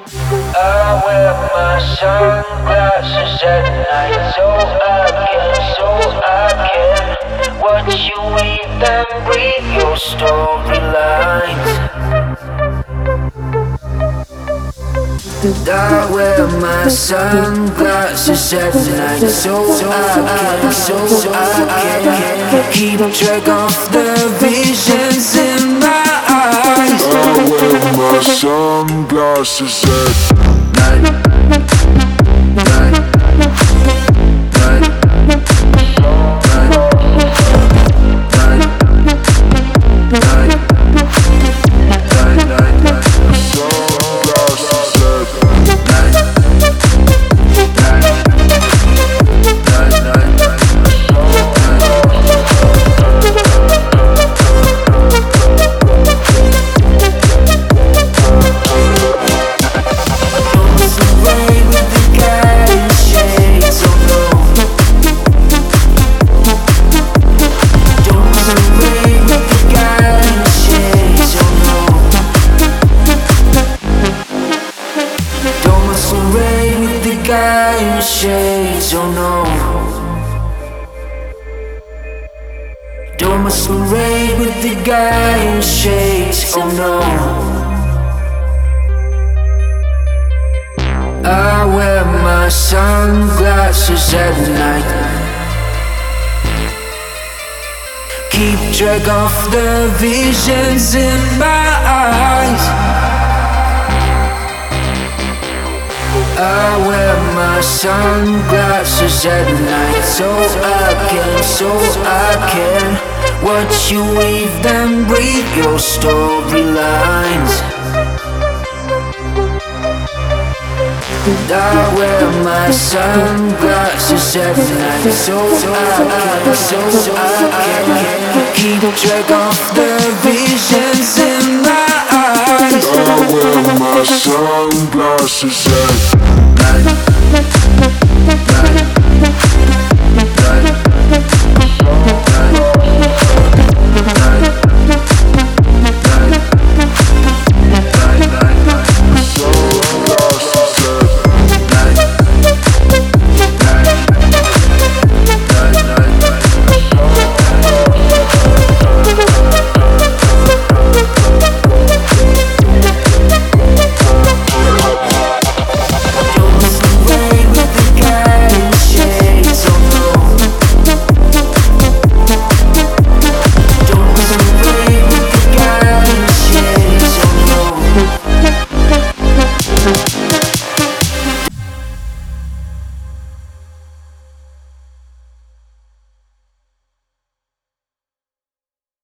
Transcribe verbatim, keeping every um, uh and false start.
I wear my sunglasses at night so I can, so I can watch you weave and breathe your storylines. I wear my sunglasses at night so I can, so I can keep track of the visions in my eyes. I wear my sunglasses at Night, night, night, night, night, night, night, night. sunglasses at Night, night, night, night, night. Guy in shades, oh no. Don't masquerade with the guy in shades, oh no. I wear my sunglasses at night, keep track of the visions in my eyes. I wear my sunglasses at night so I can, so I can watch you weave and breathe your storylines. I wear my sunglasses at night so I can, so I can keep track of the visions in my eyes. I wear my sunglasses at Night, night.